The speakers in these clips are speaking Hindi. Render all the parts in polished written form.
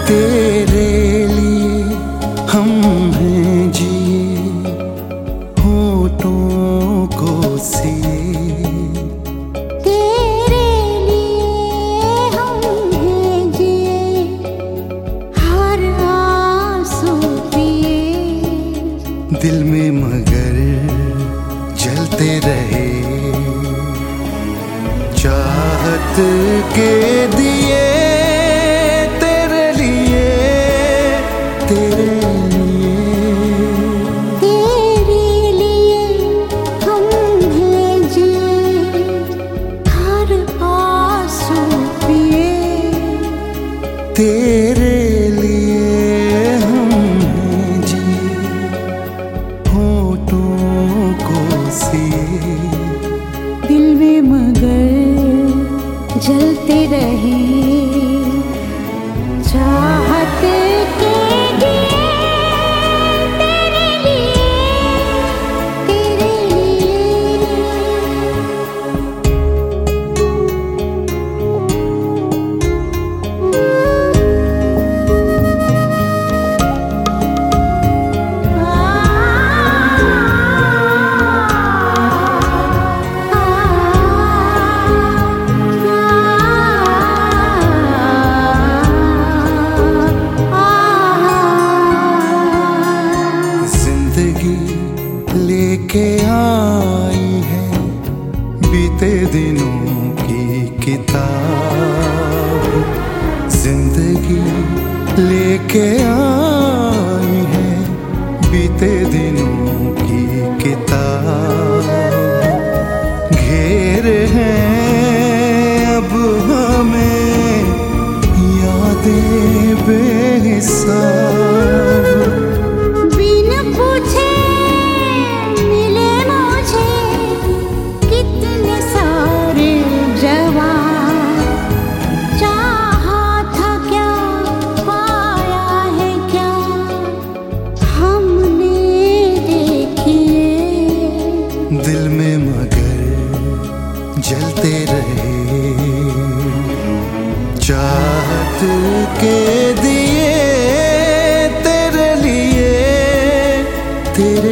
तेरे लिए हम हैं जिए होठों को सिए। तेरे लिए हम हैं जिए हर आंसू पिए। दिल में मगर जलते रहे चाहत के दिए। तेरे लिए तेरे लिए हम हैं जिए हर आंसू पिए। तेरे लिए हम हैं जिए होठों को सिए। दिल में मगर जलते रहे चाहत के दिए। तेरे लिए तेरे लेके आई है बीते दिनों की किताब। जिंदगी लेके आई है बीते दिनों की किताब। घेर हैं अब हमें यादें बेहिसाब। दिल में मगर जलते रहे चाहत के दिए। तेरे लिए तेरे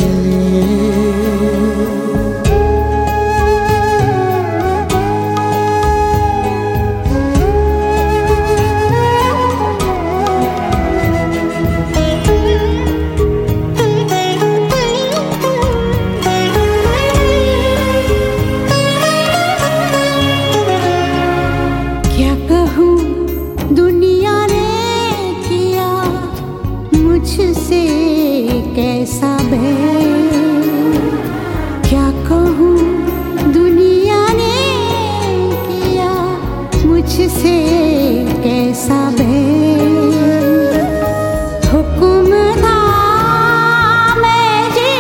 मुझसे कैसा बैर। क्या कहूँ दुनिया ने किया मुझसे कैसा बैर। हुक्म था मैं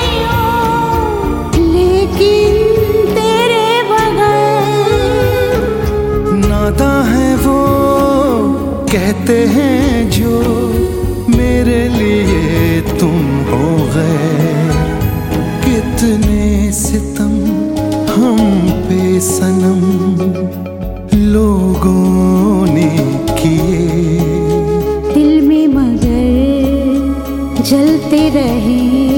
जीऊँ लेकिन तेरे बगैर। नाता है वो कहते हैं जो मेरे लिए तुम हो गए। कितने सितम हम पे सनम लोगों ने किए। दिल में मगर जलते रहे